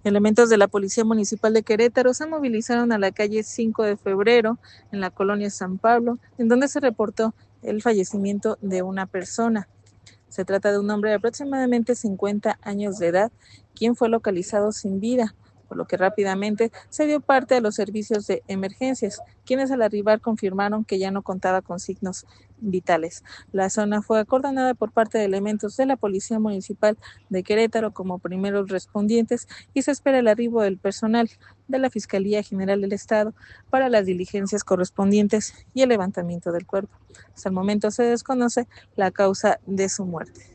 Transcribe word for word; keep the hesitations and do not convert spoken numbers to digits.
Elementos de la Policía Municipal de Querétaro se movilizaron a la calle cinco de febrero en la colonia San Pablo, en donde se reportó el fallecimiento de una persona. Se trata de un hombre de aproximadamente cincuenta años de edad, quien fue localizado sin vida, por lo que rápidamente se dio parte a los servicios de emergencias, quienes al arribar confirmaron que ya no contaba con signos vitales. La zona fue acordonada por parte de elementos de la Policía Municipal de Querétaro como primeros respondientes y se espera el arribo del personal de la Fiscalía General del Estado para las diligencias correspondientes y el levantamiento del cuerpo. Hasta el momento se desconoce la causa de su muerte.